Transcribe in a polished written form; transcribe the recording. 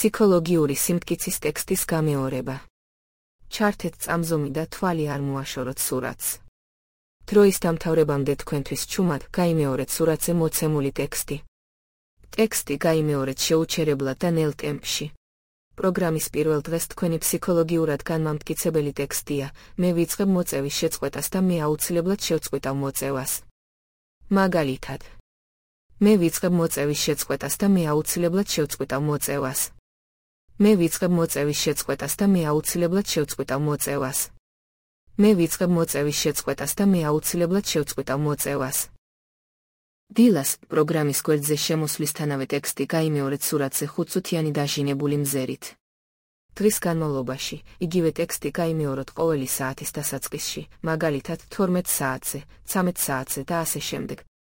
ფსიქოლოგიური სიმტკიცის ტექსტის გამეორება. ჩართეთ წამზომი და თვალი არ მოაშოროთ სურათს. დროის დამთავრებამდე თქვენთვის ჩუმად გაიმეორეთ სურათზე მოცემული ტექსტი. ტექსტი გაიმეორეთ შეუჩერებლად და ნელ ტემპში. პროგრამის პირველ დღეს თქვენი ფსიქოლოგიურად განმამტკიცებელი ტექსტია, მე ვიწყებ მოწევის შეწყვეტას და მე აუცილებლად შევწყვიტავ მოწევას. მაგალითად, მე ვიწყებ მოწევის შეწყვეტას და მე აუცილებლად შევწყვიტავ მოწევას. მე ვიწყებ მოწევის შეწყვეტას და მე აუცილებლად შევწყვიტავ მოწევას. მე ვიწყებ მოწევის შეწყვეტას და მე აუცილებლად შევწყვიტავ მოწევას. დილას, პროგრამის გვერდზე შემოსვლისთანავე ტექსტი გაიმეორეთ სურათზე 5-წუთიანი დაჟინებული მზერით. დღის განმავლობაში, იგივე ტექსტი გაიმეოროთ ყოველი საათის დასაწყისში, მაგალითად 12 საათზე, 13 საათზე და ასე შემდეგ,